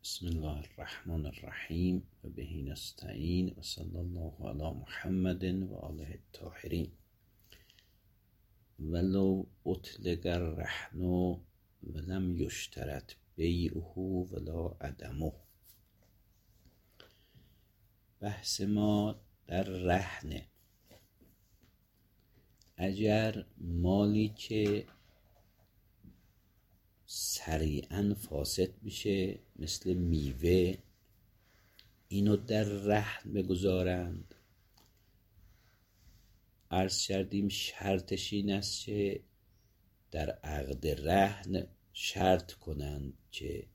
بسم الله الرحمن الرحیم و به نستعین و صلی الله علی محمد و آله الطاهرین. ولو اطلق الرهن ولم یشترط بیعه ولا عدمه. بحث ما در رهن. اگر مالی که سریعا فاسد میشه مثل میوه اینو در رهن بگذارند، عرض کردیم شرطش این است که در عقد رهن شرط کنند که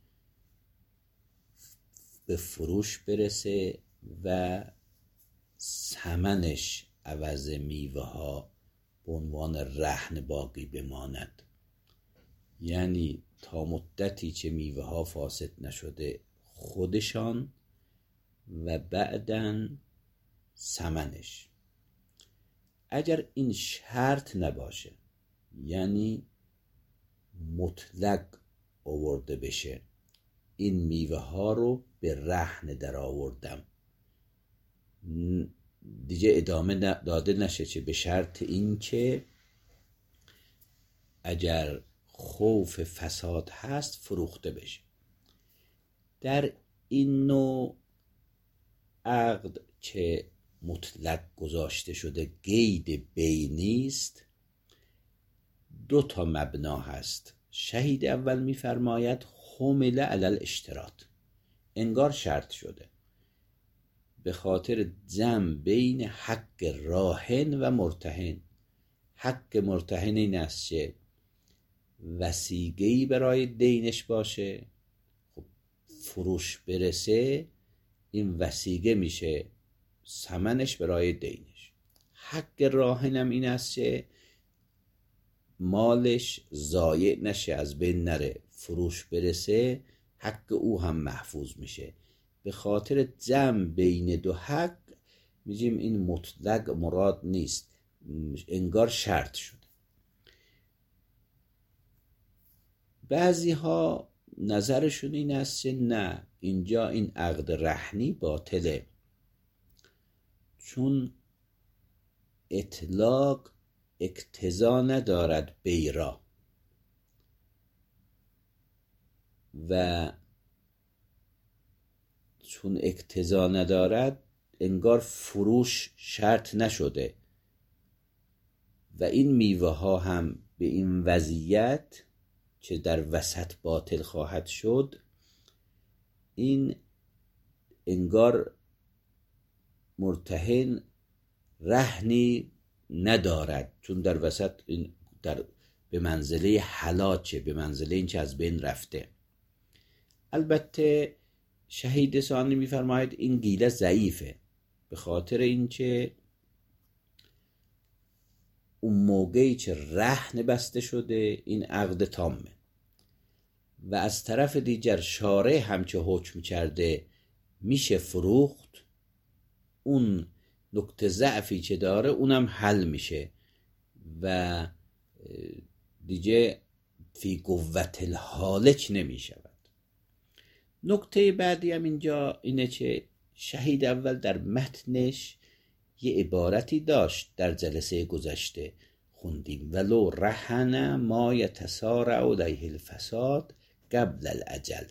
به فروش برسه و ثمنش عوض میوه ها به عنوان رهن باقی بماند. یعنی تا مدتی که میوه ها فاسد نشده خودشان و بعداً ثمنش. اگر این شرط نباشه، یعنی مطلق آورده بشه این میوه ها رو به رهن در آوردم، دیگه ادامه داده نشه چه به شرط این که اگر خوف فساد هست فروخته بشه. در این نوع عقد که مطلق گذاشته شده قید بی نیست، دو تا مبنا هست. شهید اول میفرماید حمل علی الاشتراط، انگار شرط شده به خاطر جمع بین حق راهن و مرتهن. حق مرتهن این است که وثیقه‌ای برای دینش باشه، خب فروش برسه این وثیقه میشه ثمنش برای دینش. حق راهنم این است که مالش ضایع نشه، از بین نره، فروش برسه حق او هم محفوظ میشه. به خاطر جمع بین دو حق میگیم این مطلق مراد نیست، انگار شرط شده. بعضی ها نظرشون این است که نه، اینجا این عقد رهنی باطله، چون اطلاق اقتضا ندارد بیرا و چون اقتضا ندارد انگار فروش شرط نشده و این میوه ها هم به این وضعیت که در وسط باطل خواهد شد، این انگار مرتهن رهنی ندارد، چون در وسط این به منزله حلاجه، به منزله این که از بین رفته. البته شهید ثانی میفرماید این گیله ضعیفه، به خاطر این که اون موقعی که رهن بسته شده این عقد تامه و از طرف دیگر شارع هم که حکم کرده میشه فروخت، اون نقطه ضعفی که داره اونم حل میشه و دیگه فی قوت الحالک نمیشود. نکته بعدی هم اینجا اینه که شهید اول در متنش یه عبارتی داشت، در جلسه گذشته خوندیم، ولو رهن ما یتسارع علیه الفساد قبل الاجل،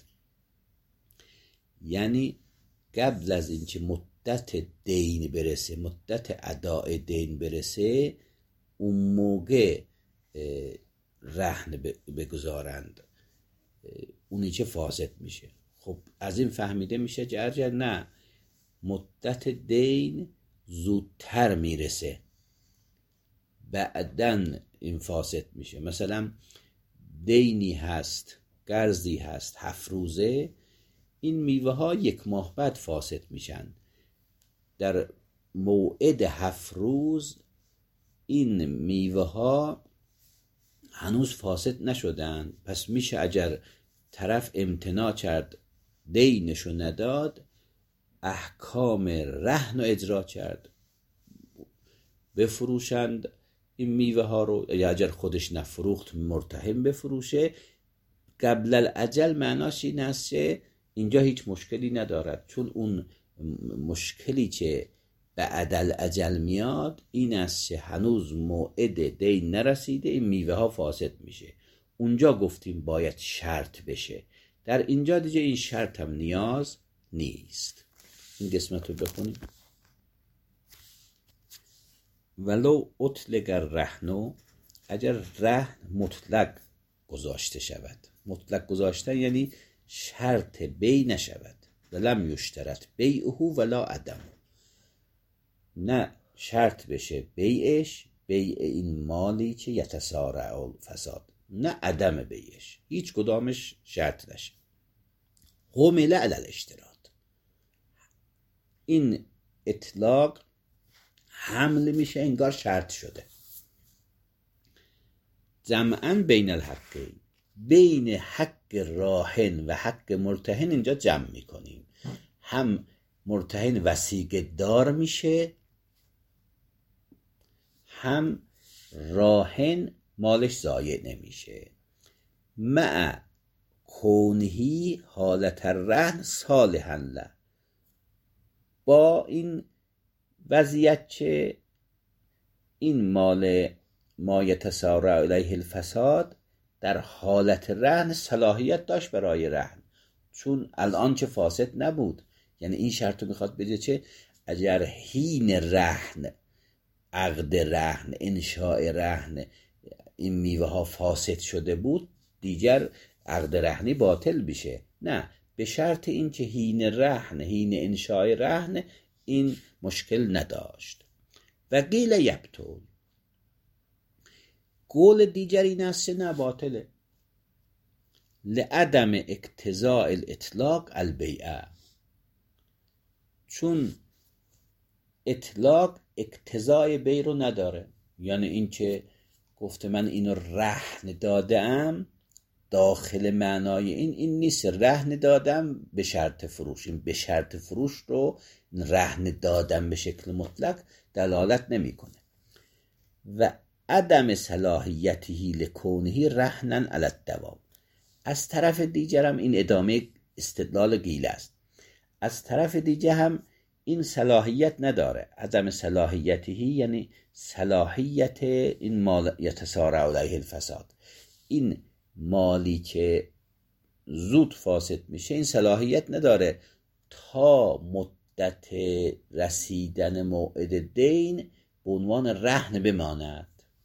یعنی قبل از اینکه مدت دین برسه، مدت اداء دین برسه، اون موقع رهن بگذارند، اونی که فاسد میشه. خب از این فهمیده میشه که اگر نه مدت دین زودتر میرسه بعدن این فاسد میشه. مثلا دینی هست، قرضی هست 7 روزه، این میوه ها 1 ماه بعد فاسد میشن. در موعد 7 روز این میوه ها هنوز فاسد نشدن، پس میشه اگر طرف امتناع کرد دینشو نداد، احکام رهن رو اجرا کرد، بفروشند این میوه ها رو، یا اگر خودش نفروخت مرتهن بفروشه. قبل الاجل معناش این است که اینجا هیچ مشکلی ندارد، چون اون مشکلی که بعد الاجل میاد این است که هنوز موعد دین نرسیده، این میوه ها فاسد میشه. اونجا گفتیم باید شرط بشه، در اینجا دیگه این شرط هم نیاز نیست. این قسمت رو بخونیم. ولو اطلق الرهن، اگر رهن مطلق گذاشته شود، مطلق گذاشتن یعنی شرط بیع نشود، ولم یشترط بیعه ولا عدم، نه شرط بشه بیعش، بیع این مالی که یتسارع الفساد، نه عدم بیعش، هیچ کدامش شرط نشه. حمل علی الاشتراط، این اطلاق حمل میشه انگار شرط شده. جمعاً بین الحقین، بین حق راهن و حق مرتهن اینجا جمع میکنیم. هم مرتهن وثیقه دار میشه، هم راهن مالش ضایع نمیشه. مع کونهی حالت الرهن صالحا له، با این وضعیت که این مال ما یتسارع الیه الفساد در حالت رهن صلاحیت داشت برای رهن، چون الان که فاسد نبود. یعنی این شرط رو میخواد بگه چه اگر حین رهن، عقد رهن، انشاء رهن این میوه ها فاسد شده بود، دیگر عقد رهنی باطل بشه، نه، به شرط این که حین رهن، حین انشاء رهن این مشکل نداشت. و قیل یبطل، قول دیگر این است نه باطله، لعدم اقتضاء الاطلاق البیع، چون اطلاق اقتضای بیع رو نداره. یعنی این که گفته من اینو رهن دادم، داخل معنای این نیست رهن دادم به شرط فروش. این به شرط فروش رو رهن دادم به شکل مطلق دلالت نمیکنه. و عدم صلاحیتی لکونه رهنا علی الدوام، از طرف دیگر هم این ادامه استدلال قیل است، از طرف دیگر هم این صلاحیت نداره. عدم صلاحیتی یعنی صلاحیت این مال یتسارع علیه الفساد، این مالی که زود فاسد میشه این صلاحیت نداره تا مدت رسیدن موعد دین به عنوان رهن بماند.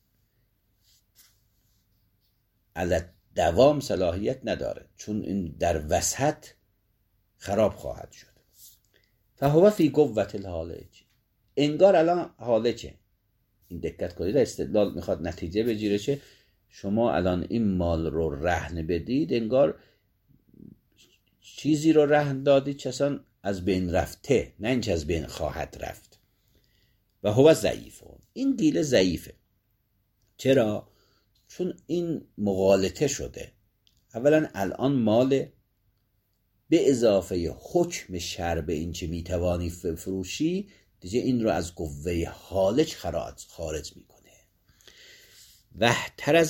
علی دوام صلاحیت نداره، چون این در وسط خراب خواهد شد. فهو فی قوة الحالج، انگار الان حالجه. این دقت کنید، استدلال میخواد نتیجه بگیره چه شما الان این مال رو رهن بدید، انگار چیزی رو رهن دادید که اصلا از بین رفته، نه اینکه از بین خواهد رفت. و هو ضعیف، این قیل ضعیفه. چرا؟ چون این مغالطه شده. اولا الان مال به اضافه حکم شرع این که میتوانی فروشی، دیگه این رو از قوه حالج خارج میکنه. و احترز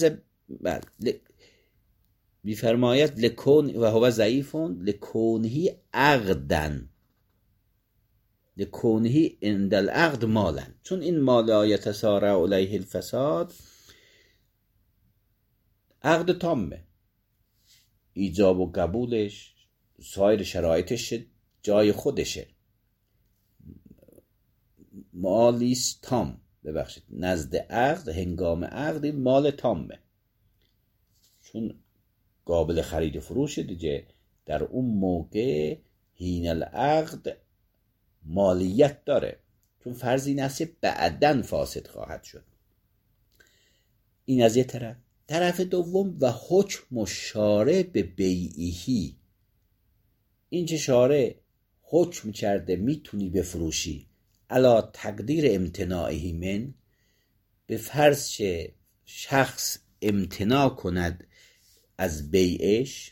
میفرماید لکون و هو ضعیفون لکونهی عقدن، لکونهی عند العقد مالن، چون این مال یتسارع علیه الفساد عقد تامه، ایجاب و قبولش، سایر شرایطش جای خودشه، مالیست تام، ببخشید نزد عقد، هنگام عقد این مال تامه، چون قابل خرید و فروش دیگه. در اون موقع حین العقد مالیت داره، چون فرض این است بعداً فاسد خواهد شد. این از یه طرف دوم و حکم شارع به بیعیهی، این که شارع حکم کرده میتونی بفروشی علا تقدیر امتناعی من، به فرض که شخص امتناع کند از بیعش،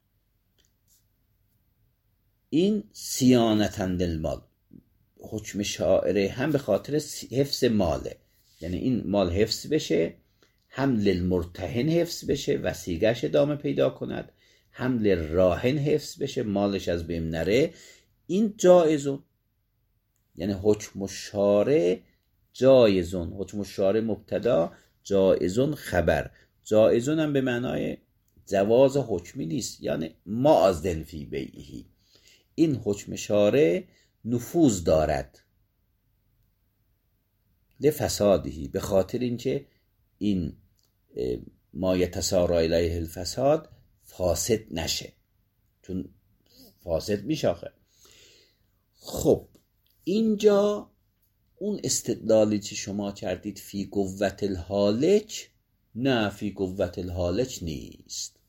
این صیانتا للمال، حکم شارع هم به خاطر حفظ ماله، یعنی این مال حفظ بشه، هم للمرتهن حفظ بشه، وثیقه‌اش ادامه پیدا کند، حمل راهن حفظ بشه، مالش از بین نره، این جایزون. یعنی حکم الشارع جایزون، حکم الشارع مبتدا، جایزون خبر. جایزون هم به معنای جواز حکمی نیست، یعنی ما از دن فی بیعه، این حکم شارع نفوذ دارد لفسادهی، به خاطر اینکه این ما یتسارع الیه الفساد فاسد نشه، چون فاسد میشاخه. خب اینجا اون استدلالی که شما کردید فی قوت الحالج، نه فی قوت الحالج نیست.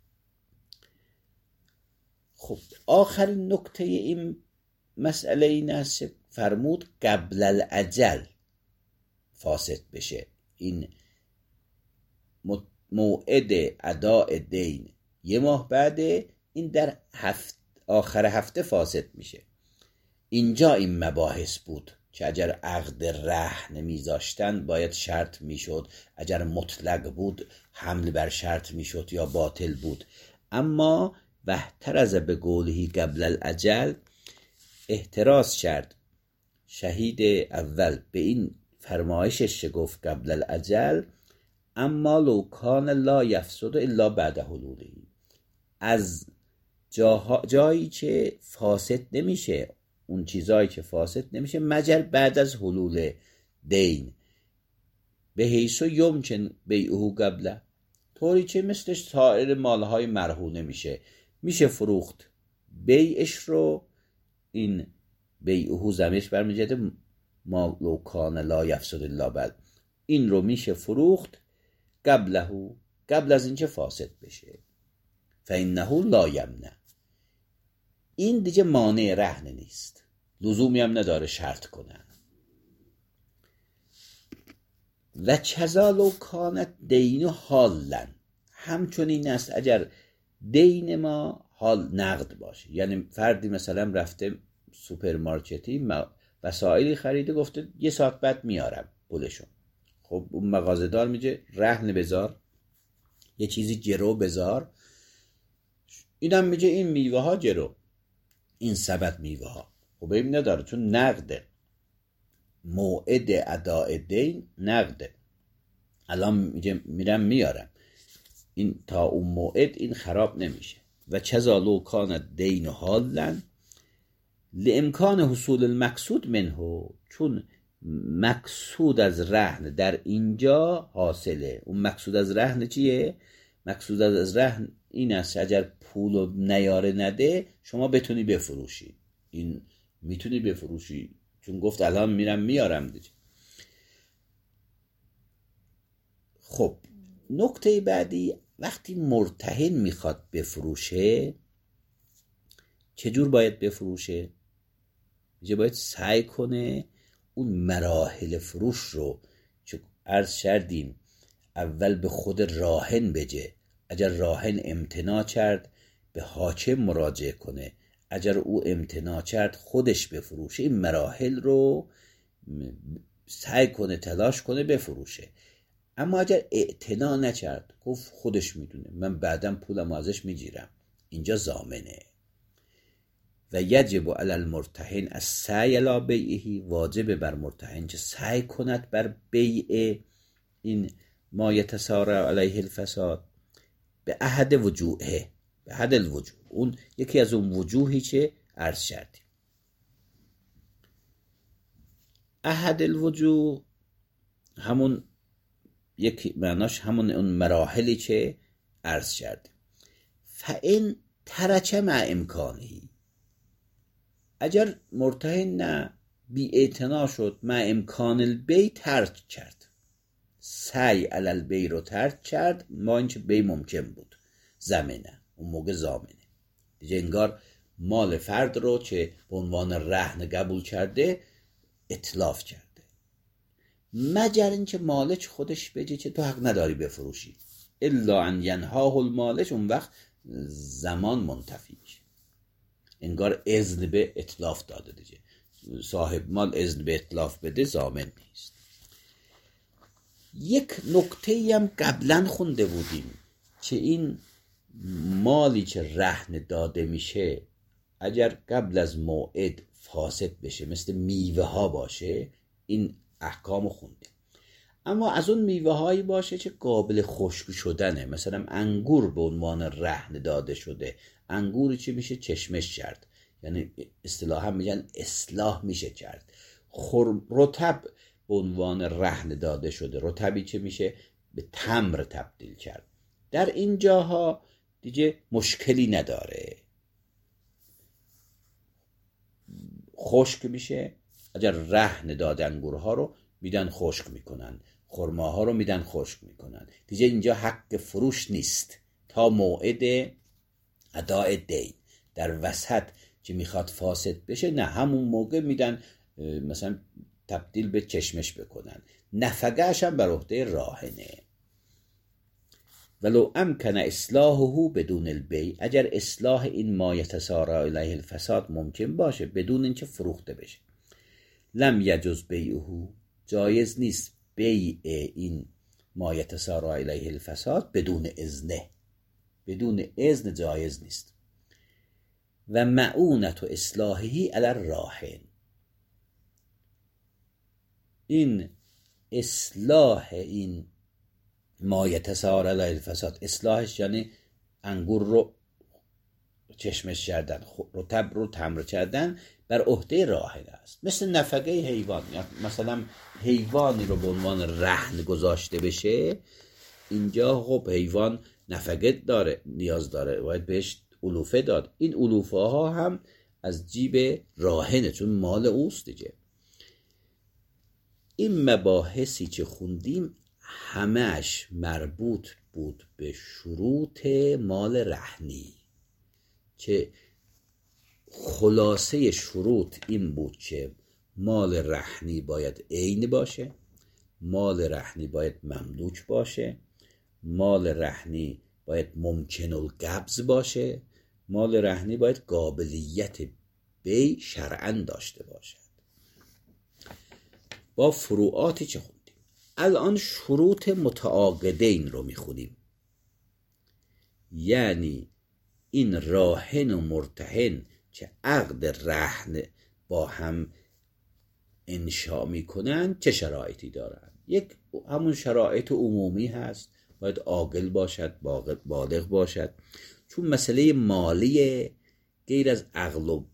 خب آخرین نکته این مسئله این است فرمود قبل الاجل فاسد بشه، این موعد اداء دین یه ماه بعده، این در آخر هفته فاسد میشه. اینجا این مباحث بود که اگر عقد رهن نمیذاشتن باید شرط میشد، اگر مطلق بود حمل بر شرط میشد یا باطل بود. اما واحترز به قوله قبل الاجل، احتراز کرد شهید اول به این فرمایشش که گفت قبل الاجل، اما لو کان لا یفسد الا بعد حلوله، از جایی که فاسد نمیشه، اون چیزایی که فاسد نمیشه مگر بعد از حلول دین، به حیث یمکن بیعه قبله، طوری که مثل سایر مالهای مرهونه میشه فروخت بیعش رو، این بیعه زمینش برمیگرده ما لو کان لا یفسد الا بعد، این رو میشه فروخت قبله، قبل از اینکه فاسد بشه. فانه لا یمنع، این دیگه مانع رهن نیست، لزومی هم نداره شرط کنن. و کذا لو کانت دین حالا، همچنین است اگر دین ما حال نقد باشه، یعنی فردی مثلا رفته سوپرمارکتی وسایلی خریده، گفته یه ساعت بعد میارم پولشون. خب اون مغازه‌دار میگه رهن بذار، یه چیزی جرو بذار، اینم میگه این میوه ها جرو، این سبد میوه ها. خب این نداره چون نقده، موعد اداء دین نقده، الان میگه میرم میارم، این تا اون موعد این خراب نمیشه. و کذا لو کان دین حالا لامکان حصول المقصود منه، چون مقصود از رهن در اینجا حاصله. اون مقصود از رهن چیه؟ مقصود از رهن این است اگر پولو نیاره نده شما بتونی بفروشی، این میتونی بفروشی چون گفت الان میرم میارم دیگه. خب نکته بعدی، وقتی مرتهن میخواد بفروشه چجور باید بفروشه؟ میگه باید سعی کنه اون مراحل فروش رو، چون عرض کردیم اول به خود راهن بگه، اگر راهن امتناع کرد به حاکم مراجعه کنه، اگر او امتناع کرد خودش بفروشه، این مراحل رو سعی کنه تلاش کنه بفروشه. اما اگر اعتنا نکرد، گفت خودش میدونه من بعدم پولم ازش میگیرم، اینجا ضامنه. و یجب علی المرتهن السعی الی بیعه، واجب بر مرتهن که سعی کند بر بیع این ما یتسارع علیه الفساد به احد وجوهه، به احد الوجوه، اون یکی از اون وجوهی که عرض کردیم. احد الوجوه همون یکی معناش همون اون مراحلی که عرض کردیم. فإن ترک مع امکانی، اگر مرتهن نه بی اعتنا شد، مع امکان البی ترک کرد، سعی علی البی رو ترک کرد، ما اینکه بی ممکن بود، زمینه اون موقع ضامنه دیگه، انگار مال فرد رو که به عنوان رهن قبول کرده اتلاف کرده، مگر اینکه مالک خودش بگه که تو حق نداری بفروشی، الا ان ینهاه المالک، اون وقت زمان منتفی میشه، انگار اذن به اتلاف داده دیگه، صاحب مال اذن به اتلاف بده ضامن نیست. یک نکته هم قبلا خونده بودیم که این مالی که رهن داده میشه اگر قبل از موعد فاسد بشه، مثل میوه ها باشه، این احکام خونده. اما از اون میوه هایی باشه که قابل خشک شدنه، مثلا انگور به عنوان رهن داده شده، انگوری چی میشه چشمش کرد، یعنی اصطلاحا میگن اصلاح میشه کرد. رطب به عنوان رهن داده شده، رطبی که میشه به تمر تبدیل کرد. در این جاها دیگه مشکلی نداره، خشک میشه. اگر رهن داده انگورها رو میدن خشک میکنن، خرماها رو میدن خشک میکنن، دیگه اینجا حق فروش نیست تا موعد اداء دین. در وسط که میخواد فاسد بشه، نه، همون موقع میدن مثلا تبدیل به چشمش بکنن. نفقه‌اش هم بر عهده راهنه. ولو امکن اصلاحه بدون البیع، اگر اصلاح این ما یتسارع الیه الفساد ممکن باشه بدون اینکه فروخته بشه، لم یجوز بیعه، جایز نیست بیع این ما یتسارع الیه الفساد بدون اذنه، بدون اذن جایز نیست. و معونت و اصلاحی علی الراهن، این اصلاح این ما یتسارع علیه الفساد، اصلاحش یعنی انگور رو چشمش کردن، رطب رو تمر کردن، بر عهده راهن است. مثل نفقه حیوان، مثلا حیوانی رو به عنوان رهن گذاشته بشه، اینجا خب حیوان نفقه داره، نیاز داره، باید بهش علوفه داد. این علوفه ها هم از جیب راهنه، چون مال اوست دیگه. این مباحثی که خوندیم همش مربوط بود به شروط مال رهنی، که خلاصه شروط این بود که مال رهنی باید عین باشه، مال رهنی باید مملوک باشه، مال رهنی باید ممکن القبض باشه، مال رهنی باید قابلیت بیع شرعاً داشته باشد. با فروعاتی که خوندیم، الان شروط متعاقدین رو میخونیم. یعنی این راهن و مرتهن که عقد رهن با هم انشا میکنن چه شرایطی دارن؟ یک، همون شرایط عمومی هست، باید عاقل باشد، بالغ باشد، چون مسئله مالی غیر از عقل و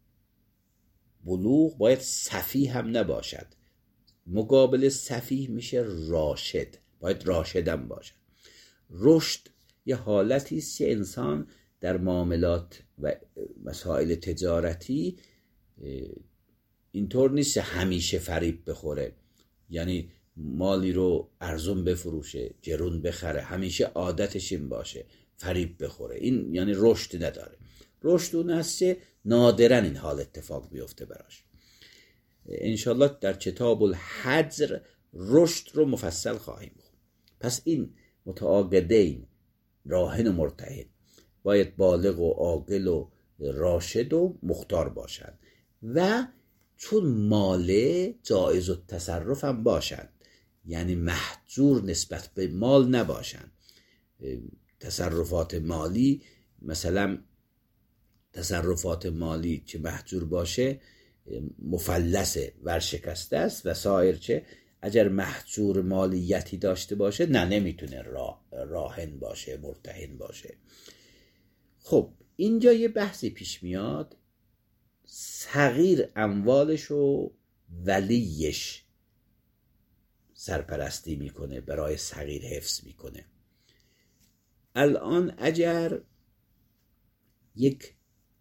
بلوغ باید سفیه هم نباشد. مقابل سفیه میشه راشد، باید راشدم باشد. رشد یه حالتی است که انسان در معاملات و مسائل تجارتی اینطور نیست همیشه فریب بخوره، یعنی مالی رو ارزون بفروشه، گرون بخره، همیشه عادتش این باشه فریب بخوره. این یعنی رشد نداره. رشد اون هست که نادراً این حال اتفاق بیفته براش. انشالله در کتاب الحجر رشد رو مفصل خواهیم خوند. پس این متعاقدین راهن و مرتهن باید بالغ و عاقل و راشد و مختار باشند و چون ماله جایز التصرف هم باشند، یعنی محجور نسبت به مال نباشند. تصرفات مالی، مثلا تصرفات مالی که محجور باشه مفلسه، ورشکسته است، و سایر چه اگر محجور مالیتی داشته باشه نه، نمیتونه راهن باشه، مرتهن باشه. خب اینجا یه بحثی پیش میاد، صغیر اموالش و ولیش سرپرستی میکنه، برای صغیر حفظ میکنه. الان اگر یک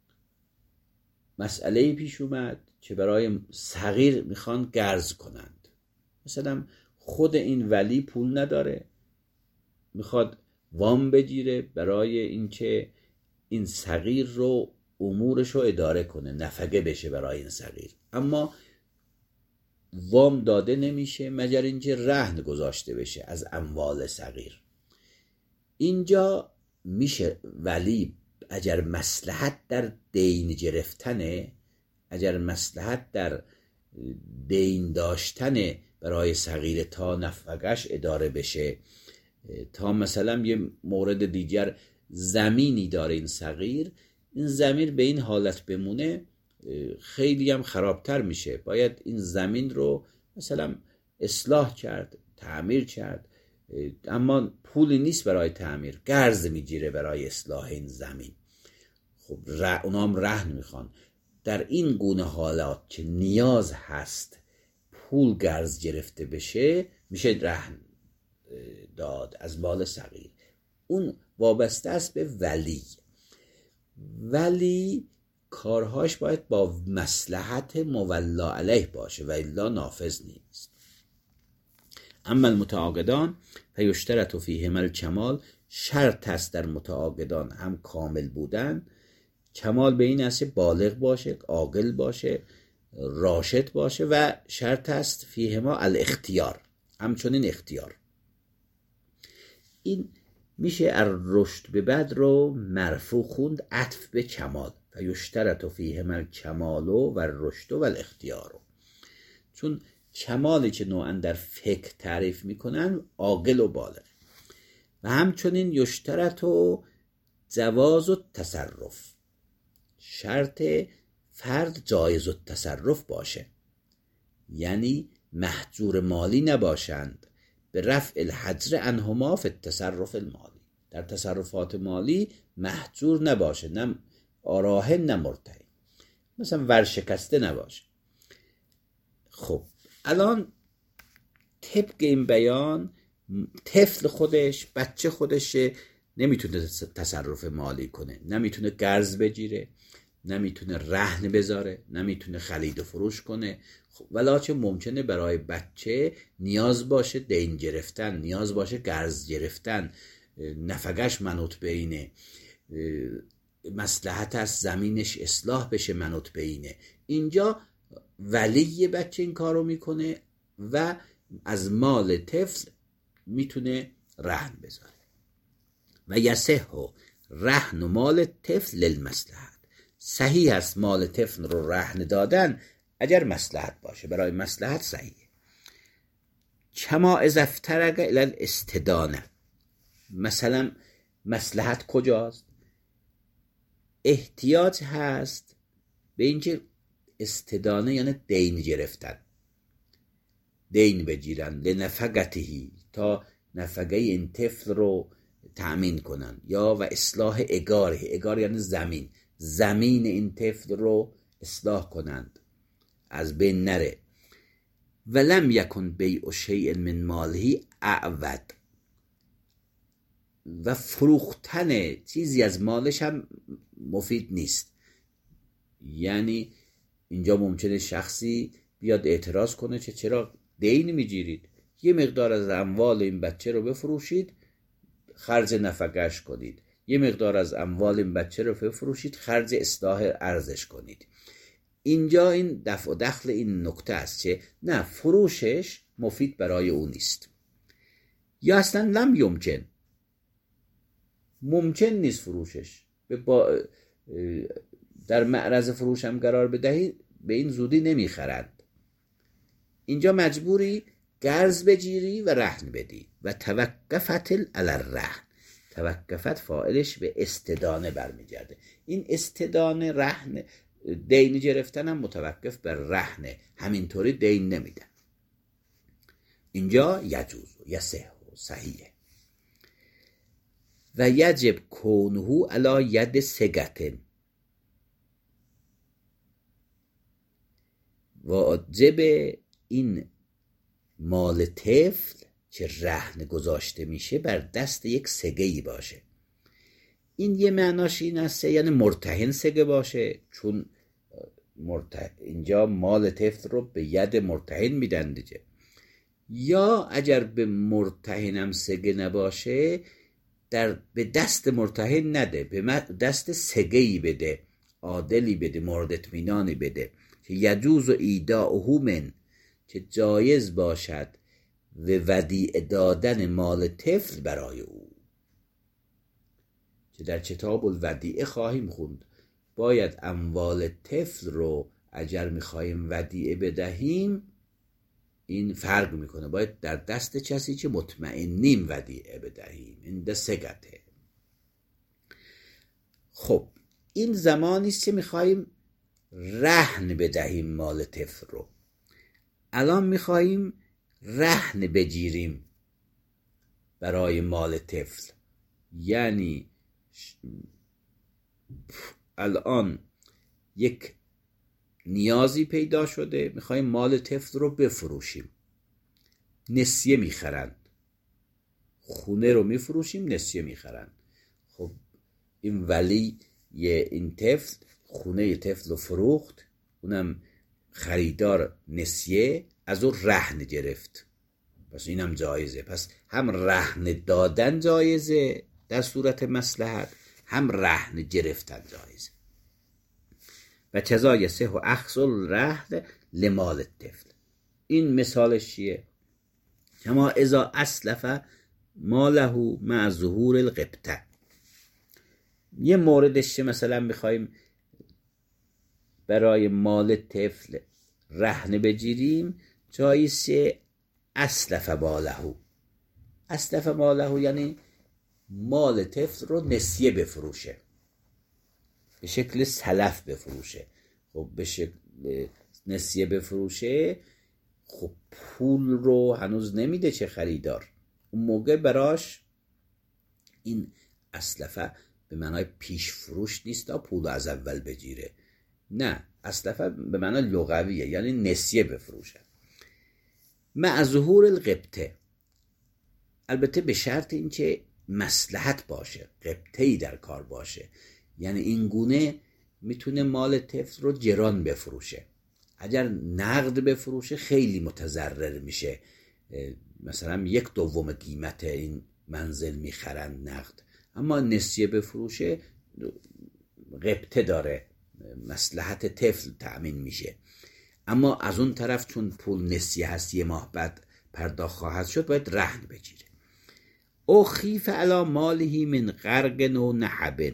مسئله پیش اومد که برای صغیر میخوان قرض کنند، مثلا خود این ولی پول نداره، میخواد وام بگیره برای اینکه این صغیر رو امورش رو اداره کنه، نفقه بشه برای این صغیر، اما وام داده نمیشه مگر اینکه رهن گذاشته بشه از اموال صغیر. اینجا میشه ولی اگر مصلحت در دین گرفتنه، اگر مصلحت در دین داشتنه برای صغیر تا نفقش اداره بشه، تا مثلا یه مورد دیگر زمینی داره این صغیر، این زمین به این حالت بمونه خیلی هم خرابتر میشه. باید این زمین رو مثلا اصلاح کرد، تعمیر کرد، اما پولی نیست برای تعمیر، قرض میگیره برای اصلاح این زمین. خب اونا هم رهن میخوان. در این گونه حالات که نیاز هست پول قرض گرفته بشه، میشه رهن داد از مال صغیر. اون وابسته است به ولی کارهاش باید با مصلحت مولا علیه باشه و الا نافذ نیست. اما المتعاقدان فیشترط فیهما الکمال، شرط است در متعاقدان هم کامل بودن. کمال به این است بالغ باشه، عاقل باشه، راشد باشه، و شرط است فیهما الاختیار، همچنین اختیار. این میشه الرشد به بعد رو مرفوع خوند، عطف به کمال، فیشترط فیهما الکمال و الرشد و الاختیار. چون کمالی که نوعا در فقه تعریف میکنن عاقل و بالغ، و همچنین یشترط و جواز و تصرف، شرط فرد جایز و تصرف باشه، یعنی محجور مالی نباشند، به رفع الحجر عنهما فی التصرف المالی، در تصرفات مالی محجور نباشه، نه راهن نه مرتهن، مثلا ورشکسته نباشه. خب الان طبق این بیان طفل خودش، بچه خودش نمیتونه تصرف مالی کنه، نمیتونه قرض بگیره، نمیتونه رهن بذاره، نمیتونه خرید و فروش کنه. خب ولیکن ممکنه برای بچه نیاز باشه دین گرفتن، نیاز باشه قرض گرفتن، نفقش منوط به اینه، مصلحت است زمینش اصلاح بشه منوط به اینه. اینجا ولی بچه این کارو میکنه و از مال طفل میتونه رهن بذاره. و یصح رهن مال طفل للمصلحت، صحیح است مال طفل رو رهن دادن اگر مصلحت باشه، برای مصلحت صحیحه. کما اذا افترق الی الاستدانه، مثلا مصلحت کجاست؟ احتیاج هست به اینکه استدانه یعنی دین گرفتن، دین بگیرن، لنفقتهی، تا نفقه این طفل رو تأمین کنن، یا و اصلاح اگاره، اگار یعنی زمین این طفل رو اصلاح کنند از بین نره. ولم یکن بیع شیء من ماله اعود، و فروختن چیزی از مالش هم مفید نیست. یعنی اینجا ممکنه شخصی بیاد اعتراض کنه که چرا دین میگیرید، یه مقدار از اموال این بچه رو بفروشید خرج نفقش کنید، یه مقدار از اموال این بچه رو بفروشید خرج اصلاح ارزش کنید. اینجا این دفع و دخل این نکته است که نه، فروشش مفید برای او نیست، یا اصلا لم یمکن، ممکن نیست فروشش، در معرض فروش هم قرار بدهی به این زودی نمیخرند. اینجا مجبوری قرض بگیری و رهن بدی. و توقفت علی الرهن، توقفت فاعلش به استدانه برمیگرده. این استدانه رهن دین گرفتن هم متوقف بر رهنه، همینطوری دین نمیدن. اینجا یجوز یصح صحیحه. و یجب کونه علی ید سگتن، واجب این مال طفل که رهن گذاشته میشه بر دست یک سگه‌ای باشه. این یه معناش این است یعنی مرتهن سگه باشه، چون اینجا مال طفل رو به ید مرتهن میدن دیگه. یا اگر به مرتهنم سگه نباشه به دست مرتهن نده، به دست سگه‌ای بده، عادلی بده، مورد اطمینانی بده، که یجوز و ایداؤه من، که جایز باشد و ودیعه دادن مال طفل برای او، که در کتاب الودیعه خواهیم خوند. باید اموال طفل رو اگر میخواهیم ودیعه بدهیم، این فرق میکنه، باید در دست کسی که مطمئنیم ودیعه بدهیم، این ده سگته. خب این زمانی است که میخواییم رهن بدهیم مال طفل رو. الان میخواییم رهن بگیریم برای مال طفل، یعنی الان یک نیازی پیدا شده، میخواییم مال طفل رو بفروشیم. نسیه میخرند، خونه رو میفروشیم، نسیه میخرند. خب این ولی این طفل خونه طفل رو فروخت، اونم خریدار نسیه از اون رهن گرفت، پس اینم جایزه. پس هم رهن دادن جایزه در صورت مصلحت، هم رهن گرفتن جایزه. و کذا یصح اخذ الرهن لمال الطفل. این مثالش چیه؟ کما اذا اسلف ماله مع ظهور الغبطه. یه موردش چه؟ مثلا میخوایم برای مال طفل رهن بگیریم، جایزه اسلف ماله. اسلف ماله یعنی مال طفل رو نسیه بفروشه، به شکل سلف بفروشه. خب به شکل نسیه بفروشه، خب پول رو هنوز نمیده چه خریدار، اون موقع براش این اسلفه به معنای پیش فروش نیست تا پول از اول بگیره، نه، اسلفه به معنای لغویه، یعنی نسیه بفروشه. مع ظهور الغبطه، البته به شرط اینکه مصلحت باشه، غبطه‌ای در کار باشه، یعنی این گونه میتونه مال طفل رو گران بفروشه. اگر نقد بفروشه خیلی متضرر میشه، مثلا 1/2 قیمت این منزل میخرن نقد، اما نسیه بفروشه غبطه داره، مصلحت طفل تأمین میشه. اما از اون طرف چون پول نسیه هست، 1 ماه بعد پرداخت خواهد شد، باید رهن بگیره. او خیف علی ماله من غرق و نحب،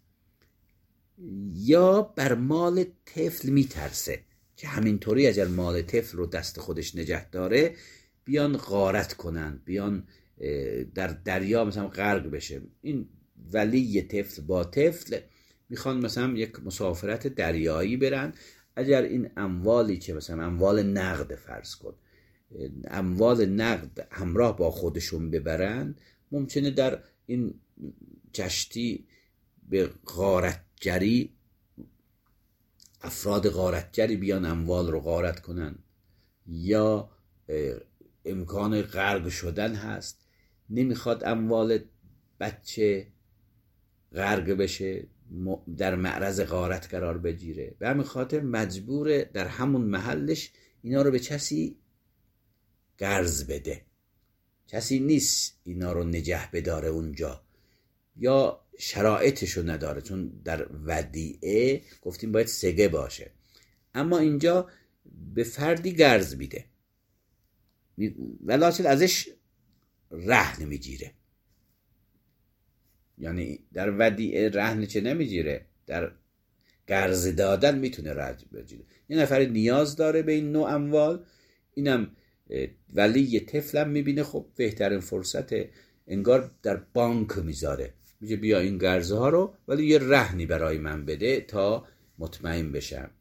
یا بر مال طفل میترسه که همینطوری اگر مال طفل رو دست خودش نگه داره بیان غارت کنن، بیان در دریا مثلا غرق بشه. این ولی طفل با طفل میخوان مثلا یک مسافرت دریایی برن، اگر این اموالی که مثلا اموال نقد فرض کن، اموال نقد همراه با خودشون ببرن، ممکنه در این کشتی به غارتگری، افراد غارتگری بیان اموال رو غارت کنن، یا امکان غرق شدن هست. نمیخواد اموال بچه غرق بشه، در معرض غارت قرار بگیره، به همین خاطر مجبوره در همون محلش اینا رو به کسی قرض بده. کسی نیست اینا رو نگه بداره اونجا، یا شرایطشو نداره، چون در ودیعه گفتیم باید سگه باشه، اما اینجا به فردی قرض میده، ولکن ازش رهن میگیره. یعنی در ودیعه رهن چه نمیگیره، در قرض دادن میتونه رهن بگیره. یه نفر نیاز داره به این نوع اموال، اینم ولی طفلم میبینه خب بهترین فرصت، انگار در بانک میذاره، میگه بیا این قرضه ها رو ولی یه رهنی برای من بده تا مطمئن بشم.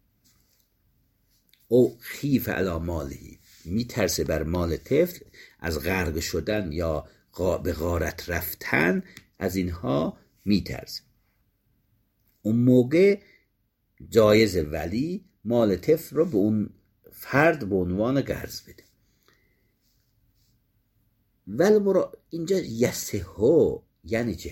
او خیف علی ماله، میترسه بر مال طفل از غرق شدن یا به غارت رفتن، از اینها میترسه. اون موقع جایز ولی مال طفل رو به اون فرد به عنوان قرض بده. اینجا یصح یعنی چه؟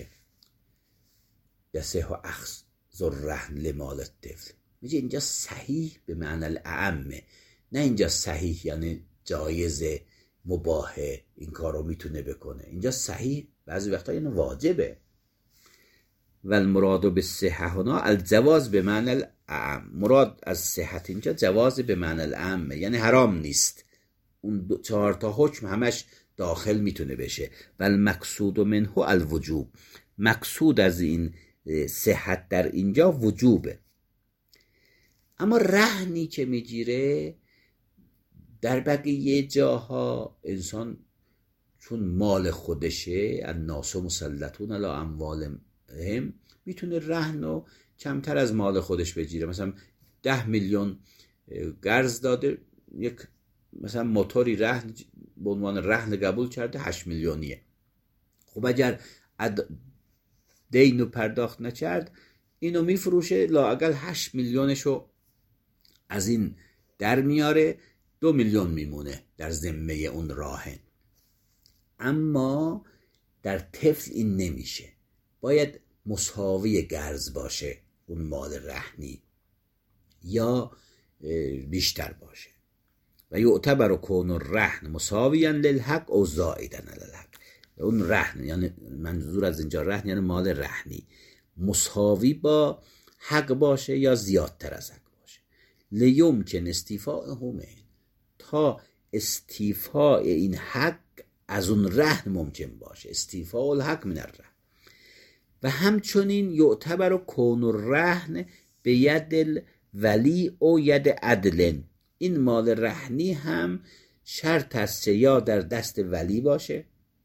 یصح اخذ الرهن لمال الطفل، میگه اینجا صحیح به معنی الاعمه، نه اینجا صحیح یعنی جایز مباحه این کار رو میتونه بکنه. اینجا صحیح بعضی وقتا یعنی واجبه. و المراد بالصحه هنا الجواز به معنی الاعم، مراد از صحت اینجا جواز به معنی الاعمه، یعنی حرام نیست، اون 4 تا حکم همش داخل میتونه بشه. و المقصود منه الوجوب، مقصود از این صحت در اینجا وجوبه. اما رهنی که میگیره در بقیه جاها انسان چون مال خودشه، الناس مسلطون علی اموالهم، میتونه رهن رو کمتر از مال خودش بگیره. مثلا 10 میلیون قرض داده، یک مثلا موتوری رهن به عنوان رهن قبول کرده 8 میلیونیه. خب اگر دینو پرداخت نکرد اینو میفروشه، لااقل 8 میلیونشو از این در میاره، 2 میلیون میمونه در ذمه اون راهن. اما در طفل این نمیشه، باید مساوی قرض باشه اون مال رهنی یا بیشتر باشه. و یعتبر کون الرهن مساویا للحق او زائدا علی الحق. اون رهن، یعنی منظور از اینجا رهن یعنی مال رهنی، مساوی با حق باشه یا زیادتر از حق باشه. لیمکن استیفاءه من، تا استیفاء این حق از اون رهن ممکن باشه، استیفاء الحق من الرهن. و همچنین یعتبر کون الرهن به ید ولی او ید عدل، این مال رهنی هم شرط است یا در دست ولی باشه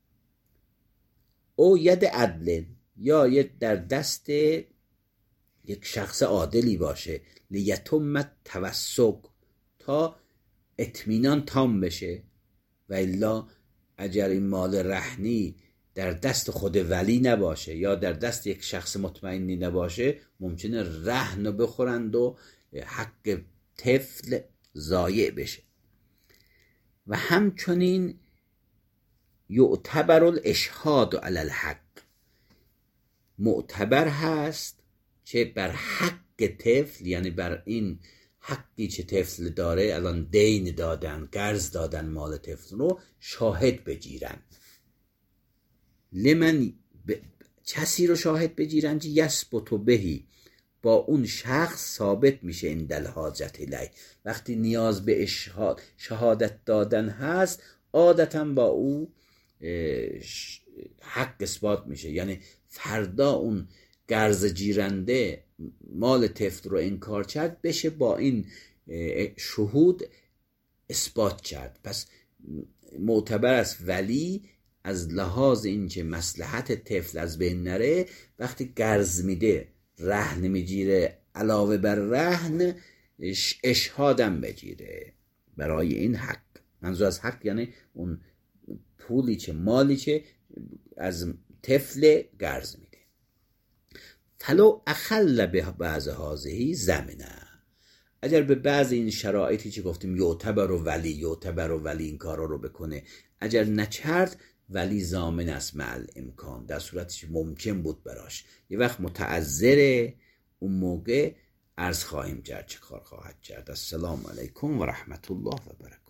او ید عدل، یا در دست یک شخص عادلی باشه، لیتم توسق، تا اطمینان تام بشه. و الا اگر این مال رهنی در دست خود ولی نباشه یا در دست یک شخص مطمئنی نباشه، ممکنه رهن رو بخورند و حق طفل ضایع بشه. و همچنین یعتبر الاشهاد علی الحق، معتبر هست که بر حق طفل، یعنی بر این حقی که طفل داره، الان دین دادن، قرض دادن مال طفل رو، شاهد بگیرن. لمن کسی رو شاهد بگیرن که یثبت بهی، با اون شخص ثابت میشه این دل حاجت الی، وقتی نیاز به شهادت دادن هست عادتا با او حق اثبات میشه. یعنی فردا اون قرض گیرنده مال طفل رو انکار کرد، بشه با این شهود اثبات کرد. پس معتبر است ولی از لحاظ اینکه مصلحت طفل از بین نره، وقتی قرض میده رهن میگیره، علاوه بر رهن اشهادم بگیره برای این حق. منظور از حق یعنی اون پولی که مالی که از طفل قرض میده. فلو اخل به بعض هذه زمنه، اگر به بعض این شرایطی که گفتیم یعتبر و ولی این کارا رو بکنه، اگر نکرد ولی ضامن است مع الامکان، در صورتی که ممکن بود براش، یه وقت متعذره، اون موقع عرض خواهیم کرد چه کار خواهد کرد. السلام علیکم و رحمت الله و برکاته.